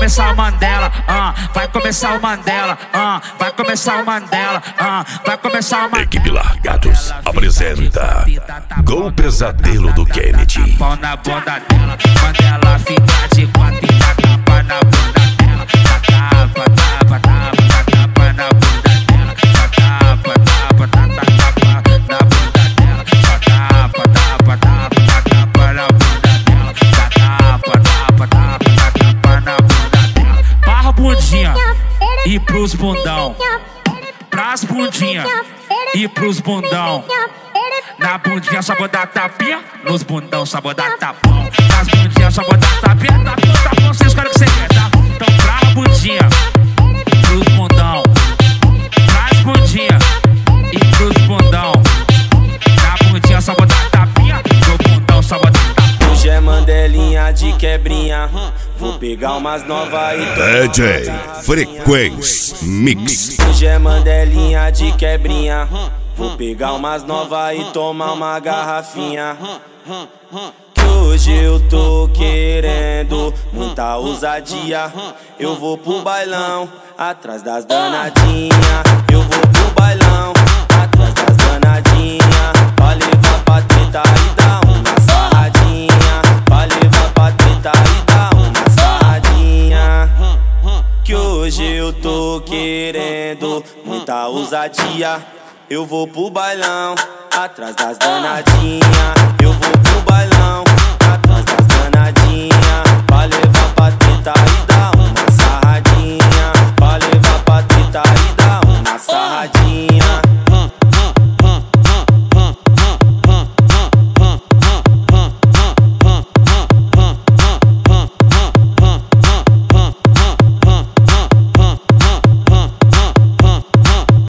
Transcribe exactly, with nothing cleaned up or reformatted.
começar o Mandela, ah, vai começar o Mandela, ah, vai começar o Mandela, ah, vai começar o Mandela. Equipe Largados apresenta Gol Pesadelo do Kennedy. Pau na bunda dela, Mandela fica de quatro e taca pau na bunda dela. Tapa, tapa, tapa, tapa na bunda dela. Tapa, tapa, tapa, tapa na bunda dela. Tapa, tapa, tapa, tapa na bunda dela. Tapa, tapa, tapa, tapa na bunda dela. Barra bundinha e pros bundão. Pras bundinha e pros bundão. Na bundinha só vou dar tapinha, nos bundão só vou dar tapão. Nas bundinhas só vou dar tapinha, tapão, tapão, vocês querem que você quer, tá? Então pra bundinha, pros bundão. Nas bundinha e pros bundão. Na bundinha só vou dar tapinha, no bundão só vou dar tapão. Hoje é Mandelinha de quebrinha, vou pegar umas novas e D J Frequência Mix. Hoje é Mandelinha de quebrinha, vou pegar umas novas e tomar uma garrafinha. Que hoje eu tô querendo muita ousadia. Eu vou pro bailão, atrás das danadinhas. Eu vou pro bailão, atrás das danadinhas. Pra levar pra treta e dar uma sarradinha. Pra levar pra treta e dar uma sarradinha. Que hoje eu tô querendo muita ousadia. Eu vou pro bailão, atrás das danadinhas. Eu vou pro bailão,